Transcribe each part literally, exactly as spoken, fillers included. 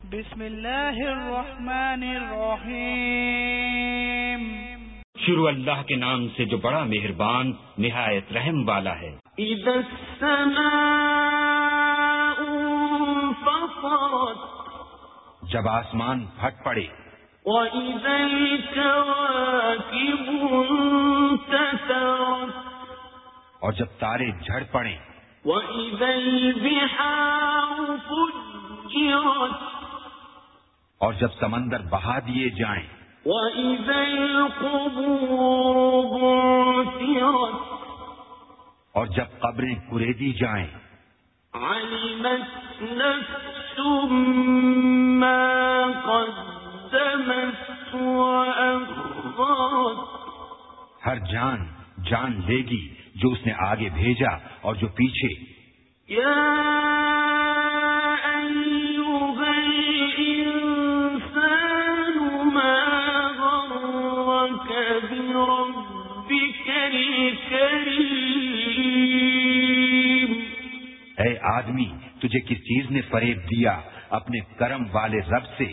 بسم اللہ الرحمن الرحیم، شروع اللہ کے نام سے جو بڑا مہربان نہایت رحم والا ہے۔ اذا السماء انفطرت، جب آسمان پھٹ پڑے۔ وَإِذَا الْكَوَاكِبُ انتَثَرَتْ، اور جب تارے جھڑ پڑیں۔ وَإِذَا الْبِحَارُ فُجِّرَتْ، اور جب سمندر بہا دیے جائیں۔ وَإِذَا الْقُبُورُ بُعْثِرَتْ، اور جب قبریں کریدی جائیں۔ عَلِمَتْ نَفْسٌ مَّا قَدَّمَتْ وَأَخَّرَتْ، ہر جان جان لے گی جو اس نے آگے بھیجا اور جو پیچھے۔ یا ایھا الانسان ما غرک بربک الکریم، اے آدمی تجھے کس چیز نے فریب دیا اپنے کرم والے رب سے؟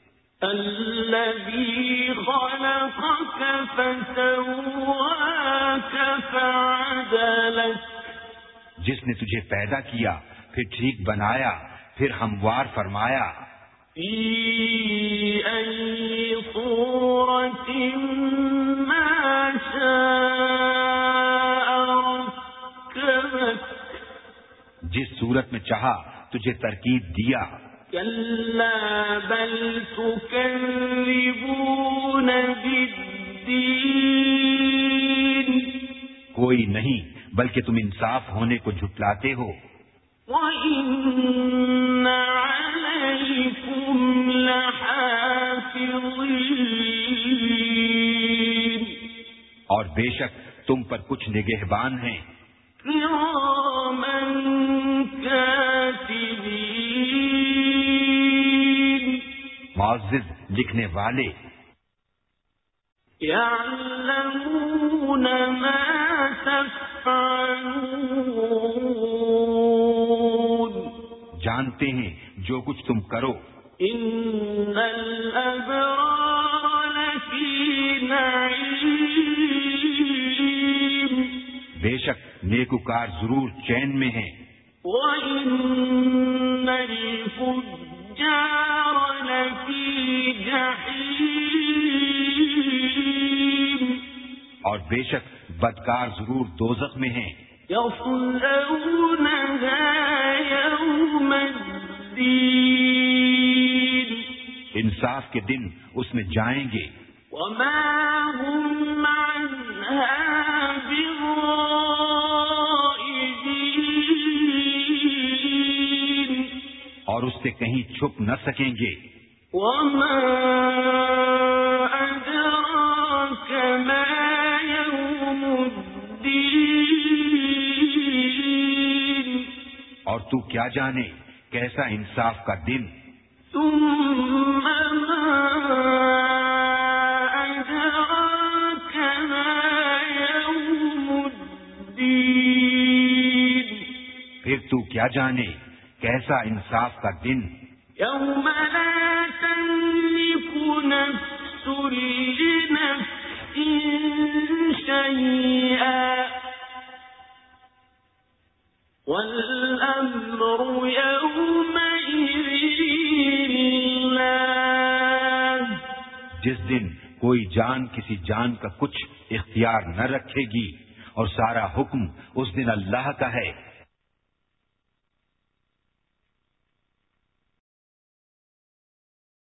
الذی خلقک فسواک فعدلک، جس نے تجھے پیدا کیا پھر ٹھیک بنایا پھر ہموار فرمایا۔ فی ای صورت ما شاء رکبک، جس صورت میں چاہا تجھے ترکیب دیا۔ کلا بل تکذبون بالدین، کوئی نہیں بلکہ تم انصاف ہونے کو جھٹلاتے ہو۔ وَإِنَّ عَلَيْكُمْ لَحَافِظِينَ، اور بے شک تم پر کچھ نگہبان ہیں۔ کِرَامًا کاتبین، معزز لکھنے والے۔ یعلمون ما تفعلون، جانتے ہیں جو کچھ تم کرو۔ ان الابرار لفی نعیم، بے شک نیکوکار ضرور چین میں ہیں۔ وَإِنَّ الْفُجَّارَ لَفِي جَحِيمٍ، اور بے شک بدکار ضرور دوزخ میں ہیں۔ يَصْلَوْنَهَا يَوْمَ الدِّينِ، انصاف کے دن اس میں جائیں گے۔ وَمَا هُمْ عَنْهَا بِغَائِبِينَ، اور اس سے کہیں چھپ نہ سکیں گے۔ وَمَا أَدْرَاكَ مَا يَوْمُ الدِّينِ، اور تو کیا جانے کیسا انصاف کا دن۔ ثُمَّ مَا أَدْرَاكَ مَا يَوْمُ الدِّينِ، پھر تو کیا جانے کیسا انصاف کا دن۔ يَوْمَ لَا تَمْلِكُ نَفْسٌ لِّنَفْسٍ شَيْئًا وَالْأَمْرُ يَوْمَئِذٍ لِلَّهِ، جس دن کوئی جان کسی جان کا کچھ اختیار نہ رکھے گی اور سارا حکم اس دن اللہ کا ہے۔